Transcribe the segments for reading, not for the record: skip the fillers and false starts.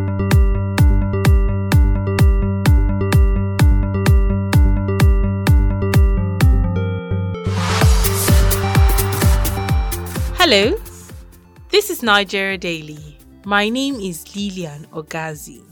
Hello, this is Nigeria Daily. My name is Lilian Ogazi.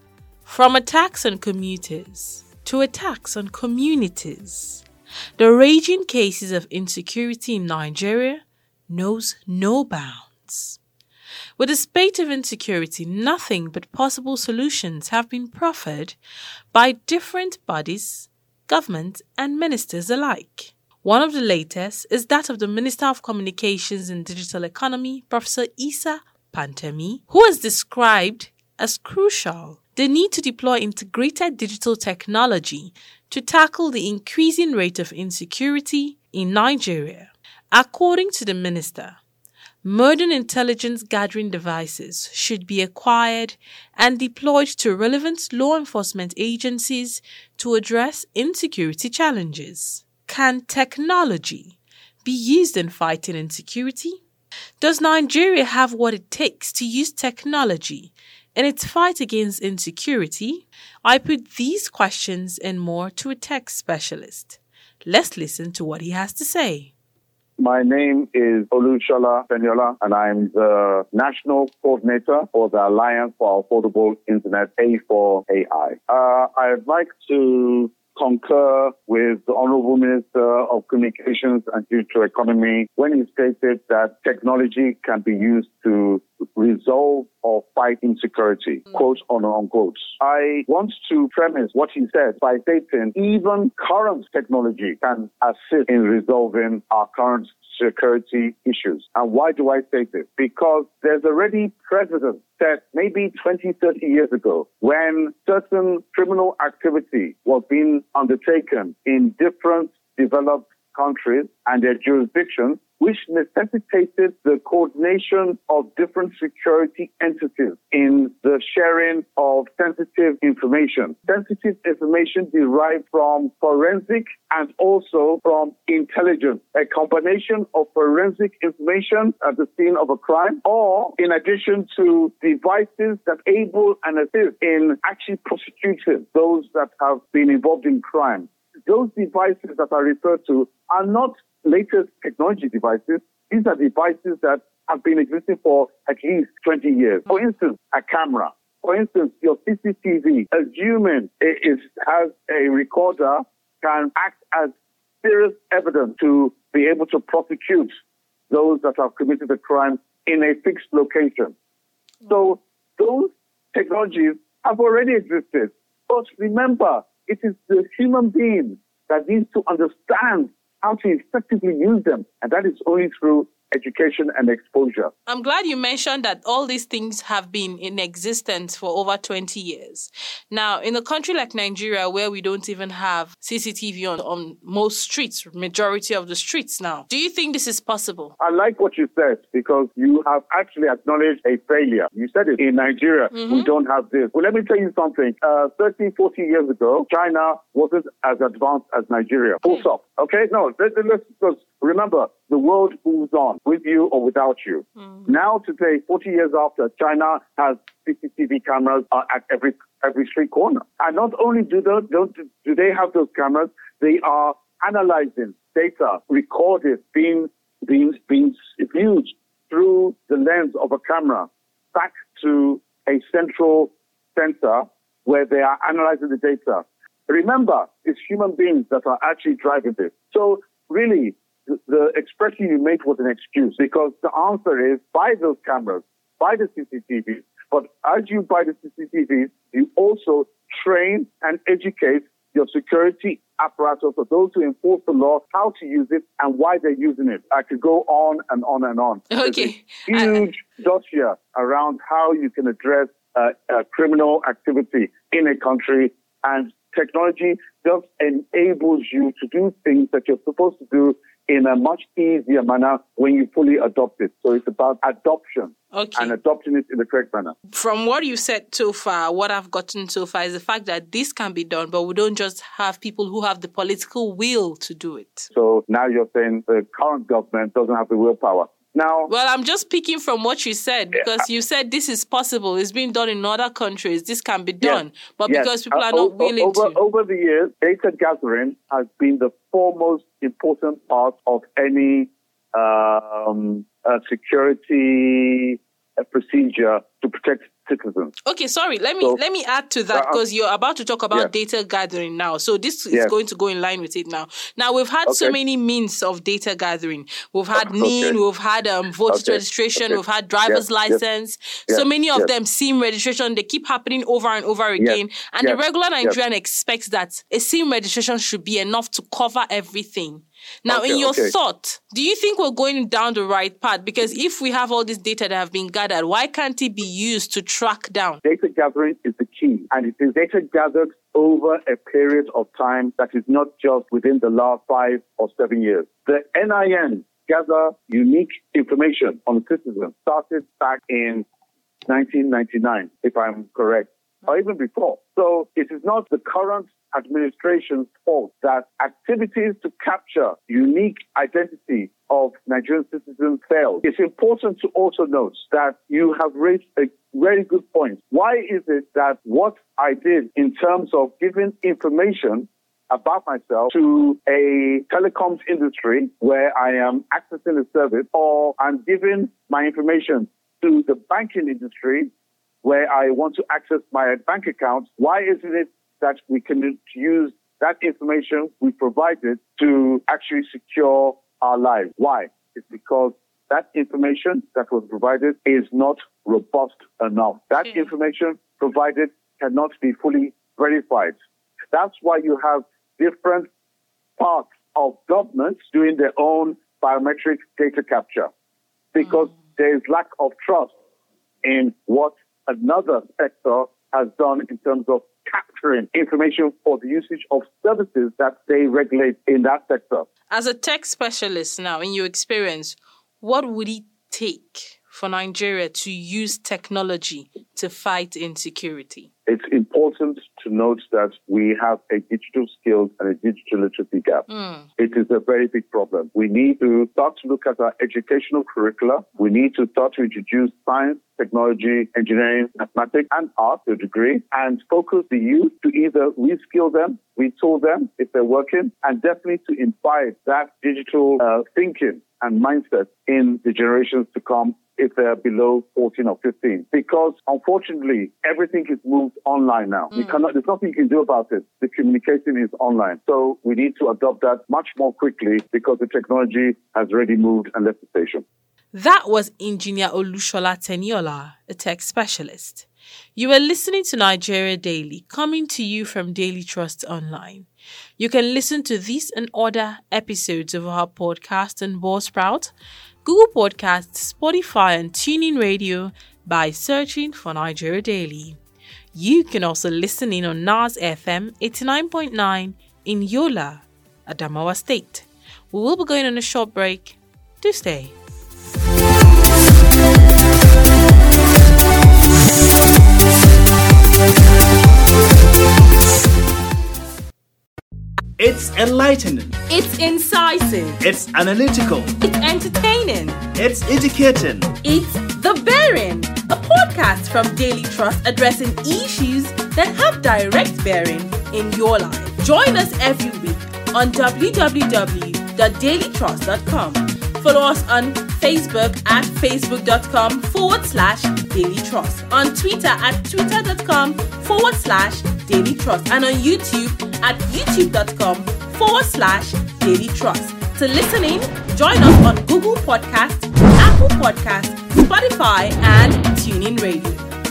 From attacks on commuters to attacks on communities, the raging cases of insecurity in Nigeria knows no bounds. With the spate of insecurity, nothing but possible solutions have been proffered by different bodies, government, and ministers alike. One of the latest is that of the Minister of Communications and Digital Economy, Professor Issa Pantami, who has described as crucial the need to deploy integrated digital technology to tackle the increasing rate of insecurity in Nigeria. According to the minister, modern intelligence gathering devices should be acquired and deployed to relevant law enforcement agencies to address insecurity challenges. Can technology be used in fighting insecurity? Does Nigeria have what it takes to use technology in its fight against insecurity? I put these questions and more to a tech specialist. Let's listen to what he has to say. My name is Olushola Beniola, and I'm the National Coordinator for the Alliance for Affordable Internet, A4AI. I'd like to concur with the Honorable Minister of Communications and Digital Economy when he stated that technology can be used to resolve or fight insecurity, quote unquote. I want to premise what he said by stating even current technology can assist in resolving our current security issues. And why do I state this? Because there's already precedent set maybe 20, 30 years ago when certain criminal activity was being undertaken in different developed countries and their jurisdictions, which necessitated the coordination of different security entities in the sharing of sensitive information. Sensitive information derived from forensic and also from intelligence, a combination of forensic information at the scene of a crime, or in addition to devices that able and assist in actually prosecuting those that have been involved in crime. Those devices that are referred to are not latest technology devices. These are devices that have been existing for at least 20 years. For instance, a camera. For instance, your CCTV, assuming it has a recorder, can act as serious evidence to be able to prosecute those that have committed a crime in a fixed location. So those technologies have already existed. But remember, it is the human being that needs to understand how to effectively use them. And that is only through education and exposure. I'm glad you mentioned that all these things have been in existence for over 20 years. Now, in a country like Nigeria, where we don't even have CCTV on most streets, majority of the streets now, do you think this is possible? I like what you said because you have actually acknowledged a failure. You said it. In Nigeria, we don't have this. Well, let me tell you something. 30, 40 years ago, China wasn't as advanced as Nigeria. Full stop. Okay? No, let's remember, the world moves on with you or without you. Now today, 40 years after, China has CCTV cameras at every street corner. And not only do they have those cameras, they are analyzing data recorded, being viewed through the lens of a camera back to a central center where they are analyzing the data. Remember, it's human beings that are actually driving this. So really, the expression you made was an excuse because the answer is buy those cameras, buy the CCTVs. But as you buy the CCTVs, you also train and educate your security apparatus for those who enforce the law, how to use it and why they're using it. I could go on and on and on. Okay. There's a huge dossier around how you can address criminal activity in a country, and technology just enables you to do things that you're supposed to do in a much easier manner when you fully adopt it. So it's about adoption and adopting it in the correct manner. From what you said so far, what I've gotten so far is the fact that this can be done, but we don't just have people who have the political will to do it. So now you're saying the current government doesn't have the willpower. Now, well, I'm just picking from what you said because you said this is possible. It's been done in other countries. This can be done. But because people are not willing to. Over the years, data gathering has been the foremost important part of any security procedure to protect citizens. Okay, sorry. Let me add to that because you're about to talk about data gathering now. So this is going to go in line with it now. Now, we've had so many means of data gathering. We've had NIN, we've had voter registration, we've had driver's license. So many of them, SIM registration, they keep happening over and over again. And the regular Nigerian expects that a SIM registration should be enough to cover everything. Now, in your thought, do you think we're going down the right path? Because if we have all this data that have been gathered, why can't it be used to track down? Data gathering is the key, and it is data gathered over a period of time that is not just within the last 5 or 7 years. The NIN gather unique information on the citizen started back in 1999, if I'm correct, or even before. So it is not the current administration's fault that activities to capture unique identity of Nigerian citizens failed. It's important to also note that you have raised a very good point. Why is it that what I did in terms of giving information about myself to a telecoms industry where I am accessing a service, or I'm giving my information to the banking industry where I want to access my bank account, why isn't it that we can use that information we provided to actually secure our lives? Why? It's because that information that was provided is not robust enough. That information provided cannot be fully verified. That's why you have different parts of government doing their own biometric data capture, because there is lack of trust in what another sector has done in terms of capturing information for the usage of services that they regulate in that sector. As a tech specialist now, in your experience, what would it take for Nigeria to use technology to fight insecurity? It's important to note that we have a digital skills and a digital literacy gap. It is a very big problem. We need to start to look at our educational curricula. We need to start to introduce science, technology, engineering, mathematics, and art to a degree, and focus the youth to either reskill them, retool them if they're working, and definitely to imbibe that digital thinking and mindset in the generations to come if they're below 14 or 15. Because, unfortunately, everything is moved online now. There's nothing you can do about it. The communication is online. So we need to adopt that much more quickly because the technology has already moved and left the station. That was Engineer Olushola Teniola, a tech specialist. You are listening to Nigeria Daily, coming to you from Daily Trust Online. You can listen to these and other episodes of our podcast on Buzzsprout, Google Podcasts, Spotify, and TuneIn Radio by searching for Nigeria Daily. You can also listen in on NAS FM 89.9 in Yola, Adamawa State. We will be going on a short break. Do stay. It's enlightening. It's incisive. It's analytical. It's entertaining. It's educating. It's The Bearing, a podcast from Daily Trust addressing issues that have direct bearing in your life. Join us every week on www.dailytrust.com. Follow us on Facebook at facebook.com/Daily Trust, on Twitter at twitter.com/Daily Trust, and on YouTube at youtube.com/Daily Trust. To listen in, join us on Google Podcasts, Apple Podcasts, Spotify, and TuneIn Radio.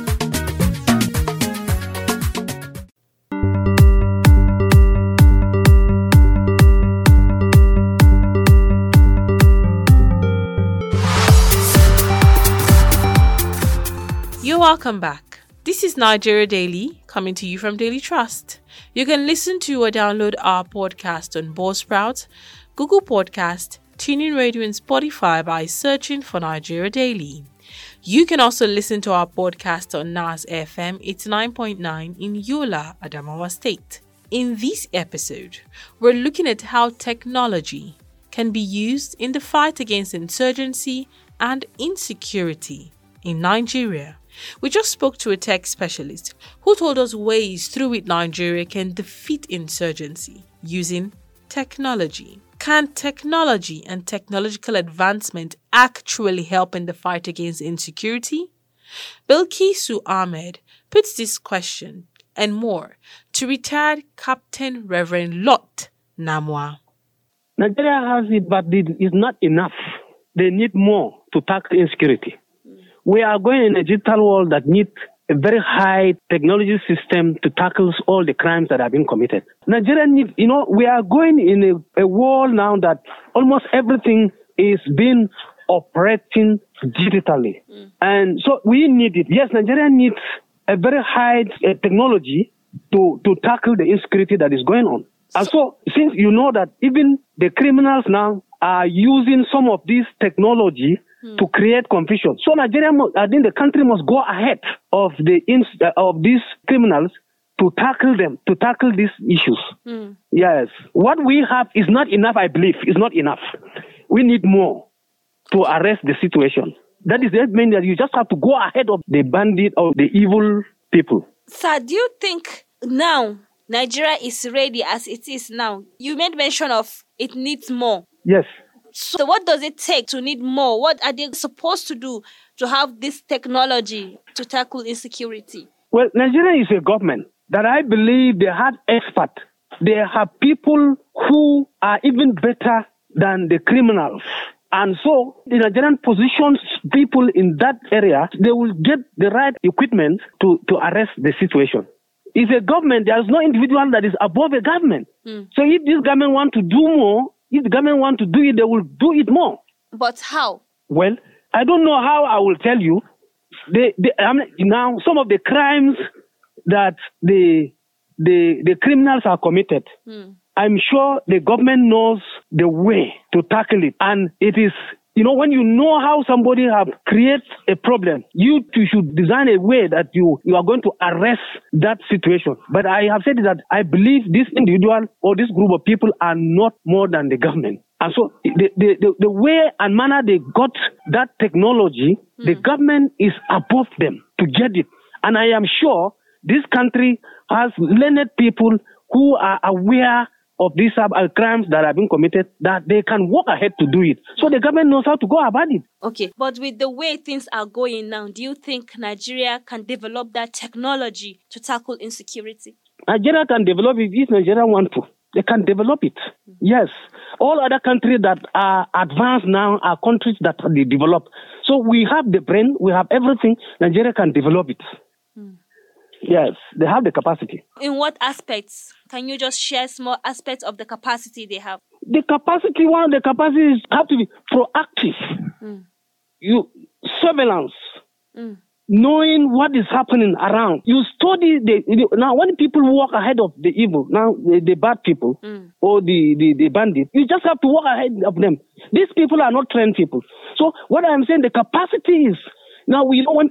You're welcome back. This is Nigeria Daily, coming to you from Daily Trust. You can listen to or download our podcast on Buzzsprout, Google Podcast, TuneIn Radio, and Spotify by searching for Nigeria Daily. You can also listen to our podcast on NAS FM 89.9 in Yola, Adamawa State. In this episode, we're looking at how technology can be used in the fight against insurgency and insecurity in Nigeria. We just spoke to a tech specialist who told us ways through which Nigeria can defeat insurgency using technology. Can technology and technological advancement actually help in the fight against insecurity? Bilkisu Ahmed puts this question and more to retired Captain Reverend Lot Namwa. Nigeria has it, but it is not enough. They need more to tackle insecurity. We are going in a digital world that needs a very high technology system to tackle all the crimes that have been committed. Nigeria needs, we are going in a world now that almost everything is being operating digitally. And so we need it. Yes, Nigeria needs a very high technology to tackle the insecurity that is going on. And so, since you know that even the criminals now are using some of this technology to create confusion, so Nigeria, I think the country must go ahead of these criminals to tackle them, to tackle these issues. Yes, what we have is not enough. I believe is not enough. We need more to arrest the situation. That is the mean that you just have to go ahead of the bandit or the evil people. Sir, do you think now Nigeria is ready as it is now? You made mention of it needs more. Yes. So what does it take to need more? What are they supposed to do to have this technology to tackle insecurity? Well, Nigeria is a government that I believe they have experts. They have people who are even better than the criminals. And so the Nigerian positions people in that area, they will get the right equipment to arrest the situation. It's a government. There is no individual that is above a government. So if this government want to do more, if the government want to do it, they will do it more. But how? Well, I don't know how. I will tell you. Now, some of the crimes that the criminals are committed, I'm sure the government knows the way to tackle it. And it is, when you know how somebody have created a problem, you should design a way that you are going to arrest that situation. But I have said that I believe this individual or this group of people are not more than the government. And so the way and manner they got that technology, the government is above them to get it. And I am sure this country has learned people who are aware of these crimes that have been committed, that they can walk ahead to do it. So the government knows how to go about it. Okay, but with the way things are going now, do you think Nigeria can develop that technology to tackle insecurity? Nigeria can develop it if Nigeria want to. They can develop it. Yes. All other countries that are advanced now are countries that they develop. So we have the brain, we have everything. Nigeria can develop it. Yes, they have the capacity. In what aspects? Can you just share small aspects of the capacity they have? The capacity have to be proactive. Surveillance. Knowing what is happening around. You study now when people walk ahead of the evil, now the bad people or the bandits, you just have to walk ahead of them. These people are not trained people. So what I'm saying, the capacity is, now,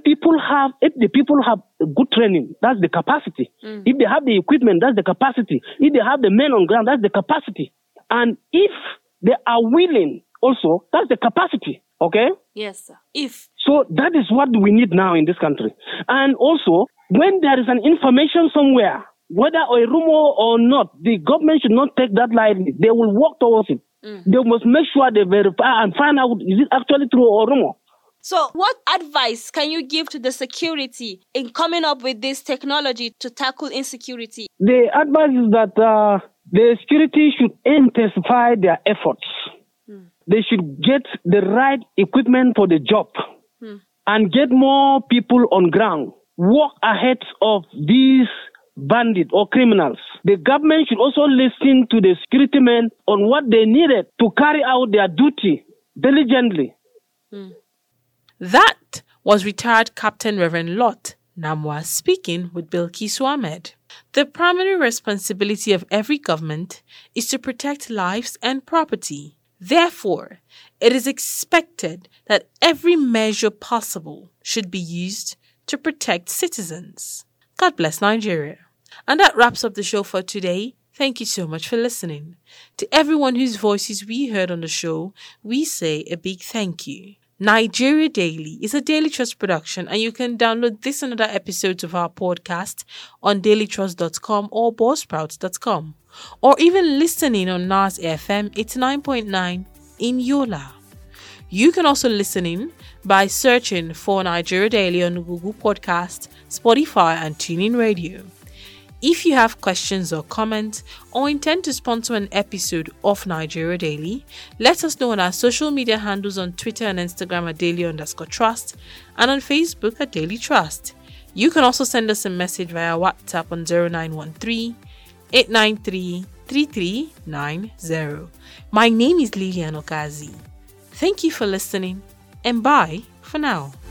if the people have good training, that's the capacity. If they have the equipment, that's the capacity. If they have the men on ground, that's the capacity. And if they are willing also, that's the capacity. Okay? Yes, sir. So that is what we need now in this country. And also, when there is an information somewhere, whether a rumor or not, the government should not take that lightly. They will work towards it. They must make sure they verify and find out, is it actually true or rumor? So what advice can you give to the security in coming up with this technology to tackle insecurity? The advice is that the security should intensify their efforts. They should get the right equipment for the job and get more people on ground. Walk ahead of these bandits or criminals. The government should also listen to the security men on what they needed to carry out their duty diligently. That was retired Captain Reverend Lot Namwa speaking with Bilkisu Ahmed. The primary responsibility of every government is to protect lives and property. Therefore, it is expected that every measure possible should be used to protect citizens. God bless Nigeria. And that wraps up the show for today. Thank you so much for listening. To everyone whose voices we heard on the show, we say a big thank you. Nigeria Daily is a Daily Trust production, and you can download this and other episodes of our podcast on dailytrust.com or buzzsprout.com, or even listening on NAS FM 89.9 in Yola. You can also listen in by searching for Nigeria Daily on Google Podcast, Spotify, and TuneIn Radio. If you have questions or comments or intend to sponsor an episode of Nigeria Daily, let us know on our social media handles on Twitter and Instagram at daily_trust and on Facebook at Daily Trust. You can also send us a message via WhatsApp on 0913 893 3390. My name is Lilian Okazi. Thank you for listening, and bye for now.